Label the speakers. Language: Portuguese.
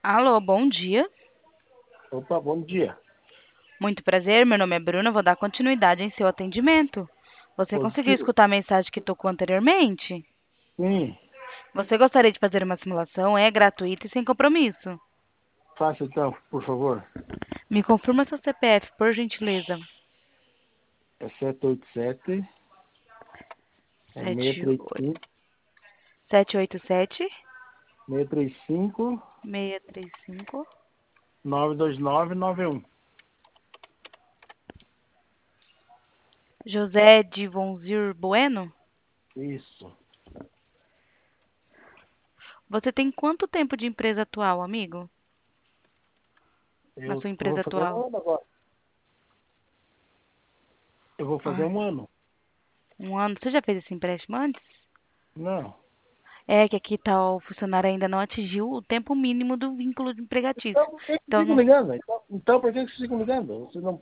Speaker 1: Alô, bom dia.
Speaker 2: Opa, bom dia.
Speaker 1: Muito prazer, meu nome é Bruna, vou dar continuidade em seu atendimento. Você conseguiu
Speaker 2: Positivo?
Speaker 1: escutar a mensagem que tocou anteriormente?
Speaker 2: Sim,
Speaker 1: Você gostaria de fazer uma simulação? É gratuita e sem compromisso.
Speaker 2: faça então, por favor.
Speaker 1: Me confirma seu CPF, por gentileza.
Speaker 2: É 787, é
Speaker 1: Sete
Speaker 2: 635,
Speaker 1: 787
Speaker 2: 635
Speaker 1: 635
Speaker 2: 92991.
Speaker 1: José Divonzir Bueno?
Speaker 2: Isso.
Speaker 1: Você tem quanto tempo de empresa atual, amigo? Na
Speaker 2: Eu
Speaker 1: sua
Speaker 2: vou
Speaker 1: empresa
Speaker 2: fazer
Speaker 1: atual?
Speaker 2: um ano agora. Eu vou fazer
Speaker 1: Ai,
Speaker 2: um ano.
Speaker 1: um ano. Você já fez esse empréstimo antes?
Speaker 2: Não.
Speaker 1: É que aqui tá, o funcionário ainda não atingiu o tempo mínimo do vínculo empregatício.
Speaker 2: Então por que que
Speaker 1: Então,
Speaker 2: vocês ficam
Speaker 1: não,
Speaker 2: ligando? Então por que que vocês ficam ligando? Vocês não